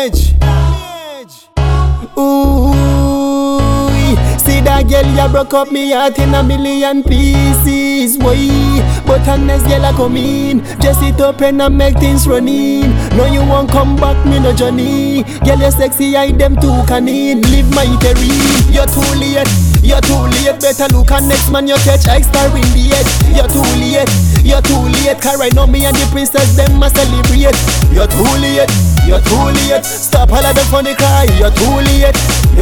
Ooh, see that girl, you broke up me heart in a million pieces, boy. But honest girl, I come in, just sit up and make things running. No, you won't come back, me no Johnny. Girl, you sexy, I them too canine. Live my terrine, you're too late. You're too late, better look at next man you catch extra in the head. You're too late, cause right now me and the princess them must celebrate. You're too late, stop all of them funny cry. You're too late,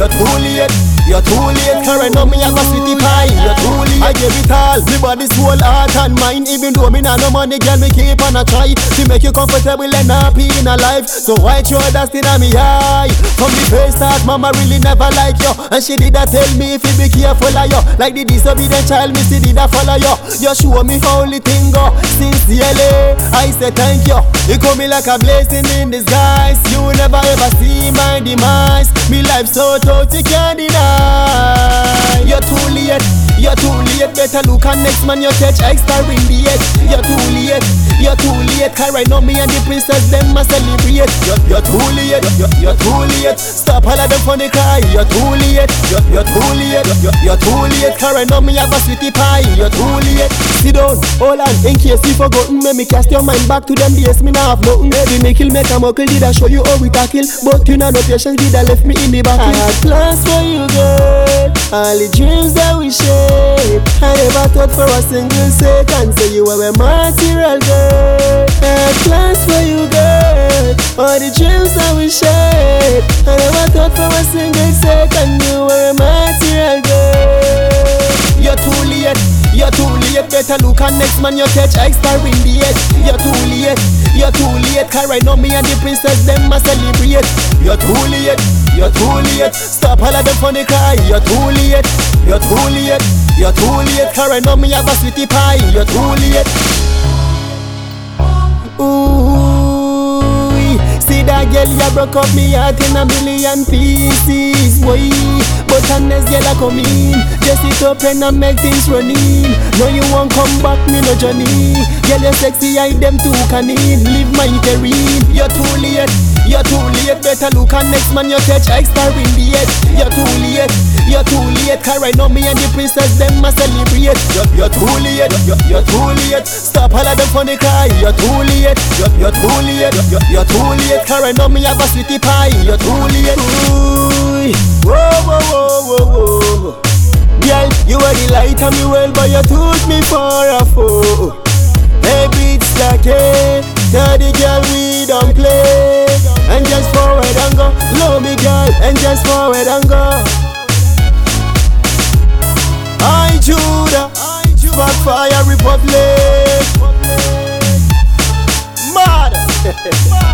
cause right now me have a sweetie pie. You're too late, I give it all, me body, soul, heart and mind. Even though me not no money, girl, me keep on a try to make you comfortable and happy in a life. So why throw that still on me eye? From the first start, mama really never like you, and she did that tell me if you be careful of you. Like the disobedient child, me see did I follow you. You show me how the thing go. Sincerely, I say thank you. You come me like a blessing in disguise. You never ever see my demise. Me life so tough you can't deny. You're too late, better look at next man you catch extra in the head. You're too late, cause right now me and the princess them must celebrate. You're too late, stop all of them funny cry. You're too late, cause right now me have a sweetie pie. You're too late. Sit down, hold on, in case you forgotten. Make me cast your mind back to them days me nah have nothing. Maybe me kill, make a muckle, did I show you how we tackle? But you know no patience, did I left me in the back. I had plans for you, girl, all the dreams that we shared. I never thought for a single second, say you were a material girl. I had plans for you, girl, all the dreams that we shared. I never thought for a single second you were a material girl. You're too late, better look at next man you catch extra in the head. You're too late, cause right now me and the princess them must celebrate. You're too late, stop all of them funny cry. You're too late, cause right now me have a sweetie pie. You're too late. Ooh, see that girl, you broke up me heart in a million pieces, boy. But honest girl, I come in, just sit up and make things running. No, you won't come back, me no Johnny. Girl, you sexy, I them too canine. Live my terrine. You're too late, better look at next man you catch extra in the head. You're too late, cause right now me and the princess them must celebrate. You're too late, stop all of them funny cry. You're too late, cause right now me have a sweetie pie. You're too late. Ooh, whoa. Girl, you are the light of me world, but you took me for a fool. Maybe it's like it, tell the girl we don't play. And just forward and go, love me girl, and just forward and go. I Judah, Spotfire Republic. Mad.